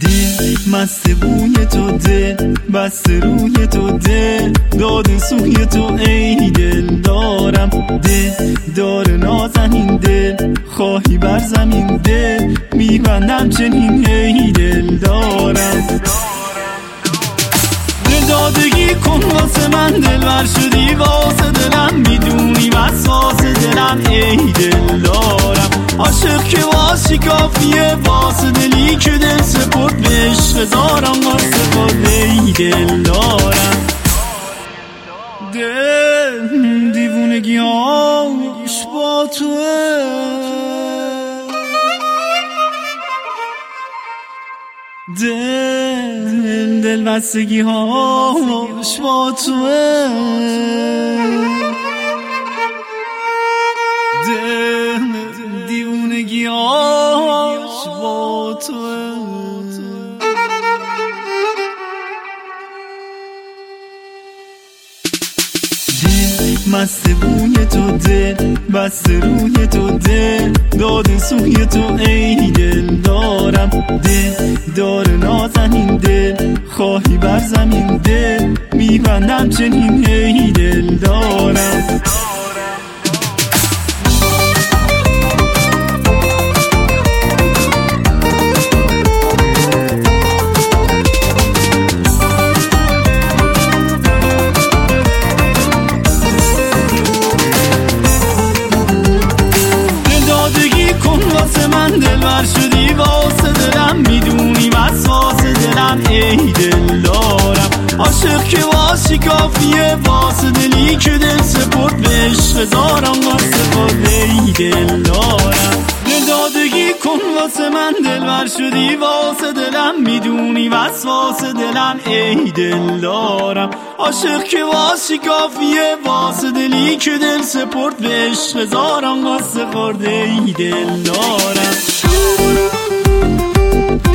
دل مست بوی تو، دل بست روی تو، دل داده سوی تو ای دل دارم. دل دار نازنین، دل خواهی بر زمین، دل میبندم چنین ای دل دارم. دل دادگی کن واسه من، دلبر شدی واسه دلم، میدونی وسواس دلم ای دل دارم. عاشق که باشی کافیه واسه دلی که دل سپرد به عشق زارم واسه خود ای دل دارم. دل دیوونگی هاش با توه، دل بستگی هاش با توه، دل دیوونگی هاش با توه. دل مست بوی تو، دل بست روی تو، دل داده سوی تو ای دل دارم. دل دار نازنین، دل خواهی بر زمین، دل میبندم چنین ای دل دارم. دلبر شدی واسه دلم، میدونی وسواس دلم ای دل دارم. عاشق که باشی کافیه واسه دلی که دل سپرد به عشق زارم واسه خود ای دل دارم. دل دادگی کن واسه من، دلبر شدی واسه دلم، میدونی وسواس دلم ای دل دارم. عاشق که باشی کافیه واسه دلی که دل سپرد به عشق زارم واسه خود ای دل دارم.